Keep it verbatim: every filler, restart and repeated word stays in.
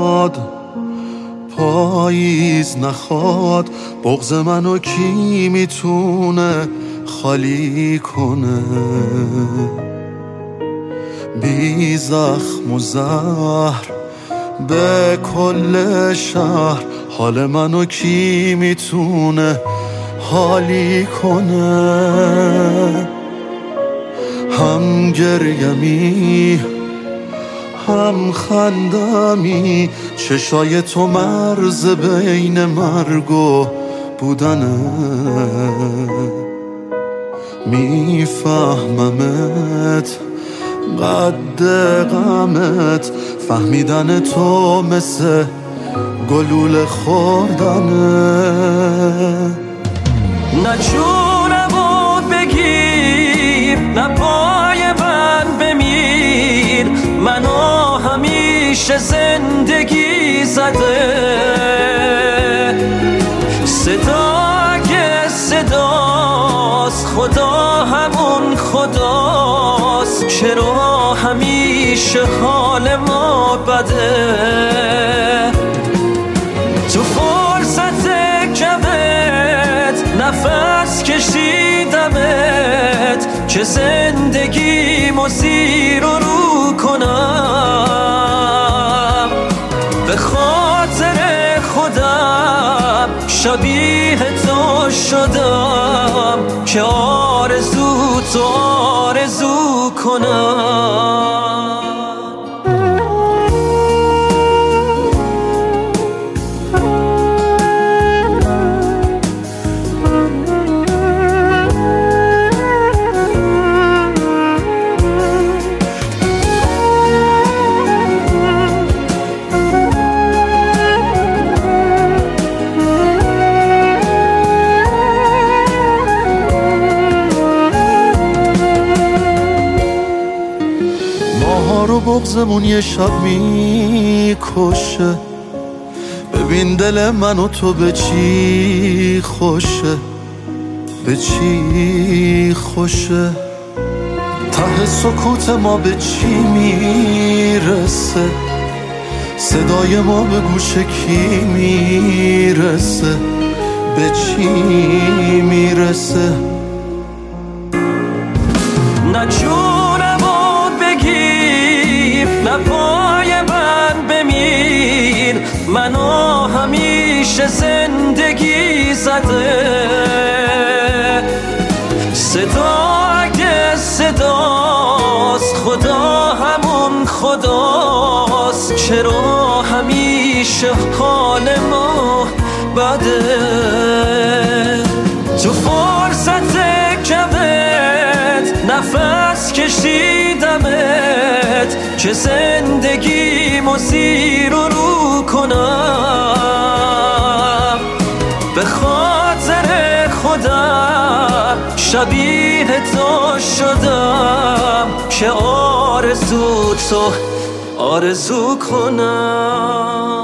نخواد، پاییز نخواد، بغض منو کی میتونه خالی کنه؟ بی زخم و زهر به کل شهر، حال منو کی میتونه حالی کنه؟ هم گریمی هم خندمی، چشای تو مرز بین مرگ و بودنه. میفهممت قد غمت، فهمیدن تو مثل گلوله خوردنه. نه جونه بود بگیر، نه پای من بمیر، منو همیشه زندگی زده. صدا که صداست، خدا همون خداست، چرا همیشه حال ما بده؟ تو فرصت کمت نفس کشیدمت که زندگیمو زیر و رو کنم. به خاطر خودم شبیه تو شدم که آرزو تو آرزو کنم. رو بغضمون یه شب میکشه، ببین دل من و تو به چی خوشه، به چی خوشه. ته سکوت ما به چی میرسه، صدای ما به گوش کی میرسه، به چی میرسه؟ نه جونه بود بگیر، نه پای من بمیر، منو همیشه زندگی زده. صدا اگه صداست، خدا همون خداست، چرا همیشه حال ما بده؟ تو فرصت کمت نفس کشیدمت که زندگیمو زیر و رو کنم. به خاطر خودم شبیه تو شدم که آرزو تو آرزو کنم.